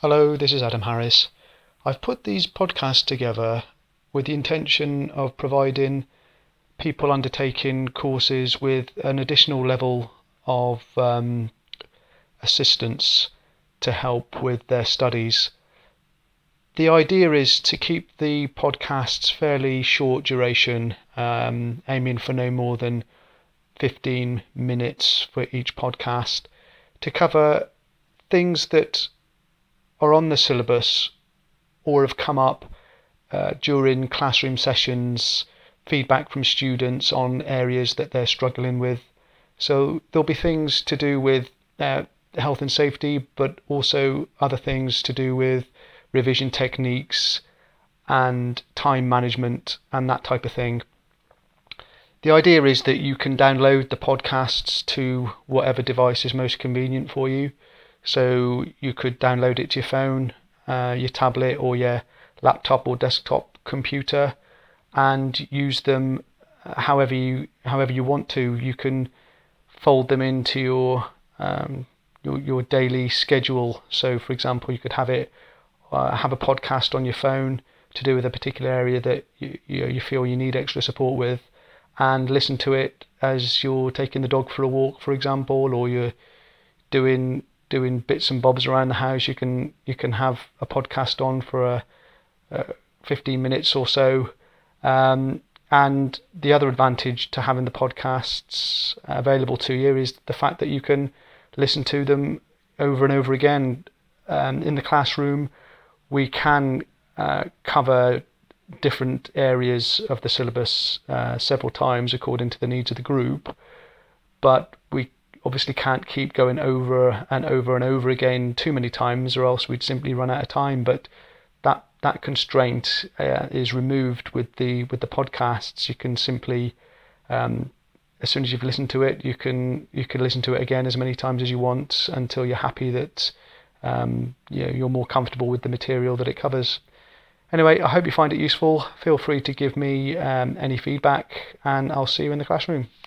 Hello, this is Adam Harris. I've put these podcasts together with the intention of providing people undertaking courses with an additional level of assistance to help with their studies. The idea is to keep the podcasts fairly short duration, aiming for no more than 15 minutes for each podcast, to cover things that are on the syllabus or have come up during classroom sessions, feedback from students on areas that they're struggling with. So there'll be things to do with health and safety, but also other things to do with revision techniques and time management and that type of thing. The idea is that you can download the podcasts to whatever device is most convenient for you. So you could download it to your phone, your tablet, or your laptop or desktop computer, and use them however you want to. You can fold them into your daily schedule. So, for example, you could have a podcast on your phone to do with a particular area that you feel you need extra support with, and listen to it as you're taking the dog for a walk, for example, or you're doing bits and bobs around the house. You can have a podcast on for 15 minutes or so. And the other advantage to having the podcasts available to you is the fact that you can listen to them over and over again. In the classroom, we can cover different areas of the syllabus several times according to the needs of the group, but we obviously can't keep going over and over and over again too many times, or else we'd simply run out of time. But that constraint is removed with the podcasts. You can simply, as soon as you've listened to it, you can listen to it again as many times as you want until you're happy that you're more comfortable with the material that it covers. Anyway, I hope you find it useful. Feel free to give me any feedback, and I'll see you in the classroom.